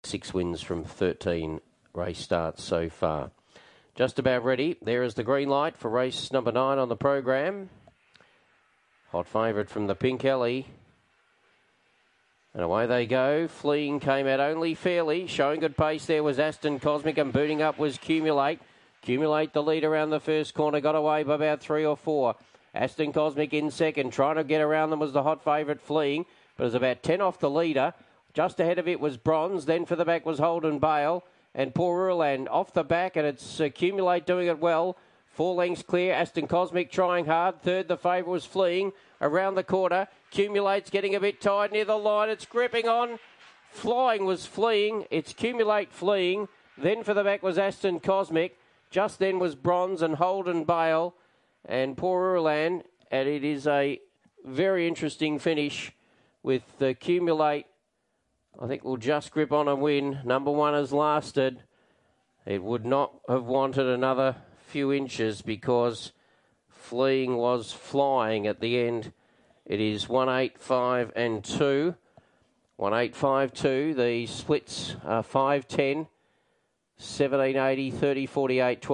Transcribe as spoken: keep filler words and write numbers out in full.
Six wins from thirteen race starts so far. Just about ready. There is the green light for race number nine on the program. Hot favourite from the Pink Alley. And away they go. Fleeing came out only fairly. Showing good pace there was Aston Cosmic, and booting up was Cumulate. Cumulate the lead around the first corner. Got away by about three or four. Aston Cosmic in second. Trying to get around them was the hot favourite Fleeing. But it was about ten off the leader. Just ahead of it was Bronze. Then for the back was Holden Bale. And Poor Urland off the back. And it's Accumulate doing it well. Four lengths clear. Aston Cosmic trying hard. Third, the favourite was Fleeing. Around the quarter. Cumulate's getting a bit tired near the line. It's gripping on. Flying was Fleeing. It's Cumulate Fleeing. Then for the back was Aston Cosmic. Just then was Bronze and Holden Bale and Poor Urland. And it is a very interesting finish with the Cumulate. I think we'll just grip on and win. Number one has lasted. It would not have wanted another few inches because Fleeing was flying at the end. It is one eight five and two. one eight five two. The splits are five ten, seventeen eighty, thirty forty-eight, twelve.